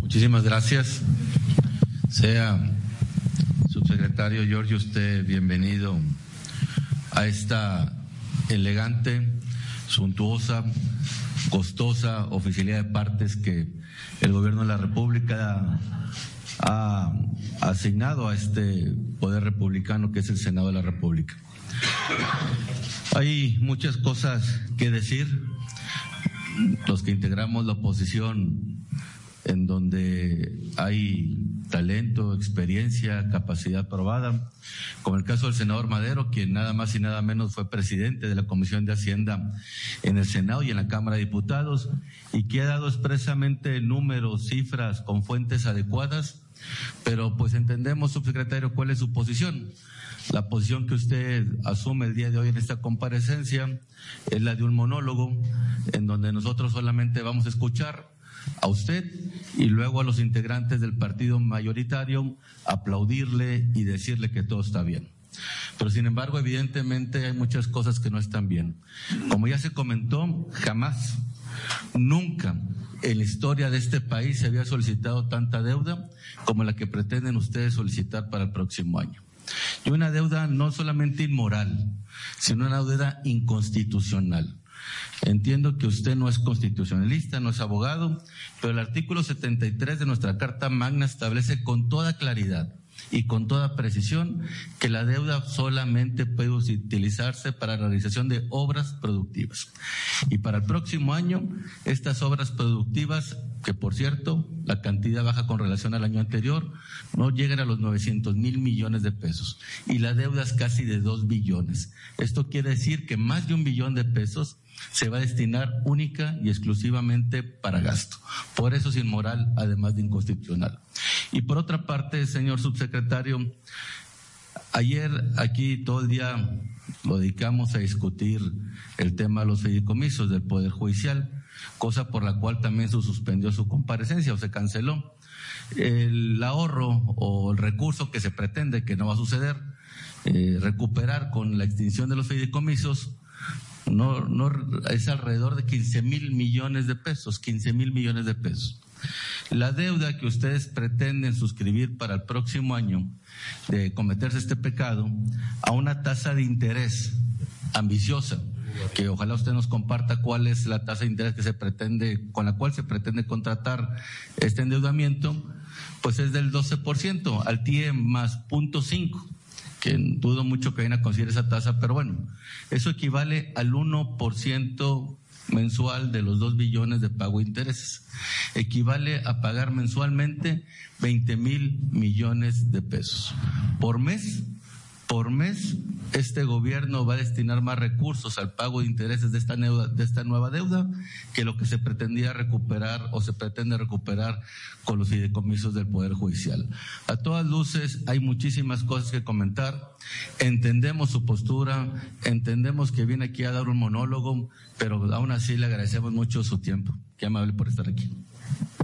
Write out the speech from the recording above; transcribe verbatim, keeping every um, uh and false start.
Muchísimas gracias. Sea subsecretario Giorgio, usted bienvenido a esta elegante, suntuosa, costosa oficialidad de partes que el Gobierno de la República ha asignado a este poder republicano que es el Senado de la República. Hay muchas cosas que decir. Los que integramos la oposición, en donde hay talento, experiencia, capacidad probada, como el caso del senador Madero, quien nada más y nada menos fue presidente de la Comisión de Hacienda en el Senado y en la Cámara de Diputados, y que ha dado expresamente números, cifras con fuentes adecuadas, pero pues entendemos, subsecretario, cuál es su posición. La posición que usted asume el día de hoy en esta comparecencia es la de un monólogo, en donde nosotros solamente vamos a escuchar a usted y luego a los integrantes del partido mayoritario aplaudirle y decirle que todo está bien. Pero sin embargo, evidentemente hay muchas cosas que no están bien. Como ya se comentó, jamás, nunca en la historia de este país se había solicitado tanta deuda como la que pretenden ustedes solicitar para el próximo año. Y una deuda no solamente inmoral, sino una deuda inconstitucional. Entiendo que usted no es constitucionalista, no es abogado, pero el artículo setenta y tres de nuestra Carta Magna establece con toda claridad y con toda precisión que la deuda solamente puede utilizarse para la realización de obras productivas. Y para el próximo año, estas obras productivas, que por cierto, la cantidad baja con relación al año anterior, no llegan a los novecientos mil millones de pesos. Y la deuda es casi de dos billones. Esto quiere decir que más de un billón de pesos se va a destinar única y exclusivamente para gasto. Por eso es inmoral, además de inconstitucional. Y por otra parte, señor subsecretario, ayer aquí todo el día lo dedicamos a discutir el tema de los fideicomisos del Poder Judicial, cosa por la cual también se suspendió su comparecencia o se canceló. El ahorro o el recurso que se pretende, que no va a suceder, eh, recuperar con la extinción de los fideicomisos, No, no, es alrededor de quince mil millones de pesos, quince mil millones de pesos. La deuda que ustedes pretenden suscribir para el próximo año de cometerse este pecado a una tasa de interés ambiciosa, que ojalá usted nos comparta cuál es la tasa de interés que se pretende, con la cual se pretende contratar este endeudamiento, pues es del doce por ciento, al T I E más punto cinco. Que dudo mucho que vayan a conseguir esa tasa, pero bueno, eso equivale al uno por ciento mensual de los dos billones de pago de intereses. Equivale a pagar mensualmente veinte mil millones de pesos. Por mes, por mes, este gobierno va a destinar más recursos al pago de intereses de esta, deuda, de esta nueva deuda que lo que se pretendía recuperar o se pretende recuperar con los fideicomisos del Poder Judicial. A todas luces hay muchísimas cosas que comentar. Entendemos su postura, entendemos que viene aquí a dar un monólogo, pero aún así le agradecemos mucho su tiempo. Qué amable por estar aquí.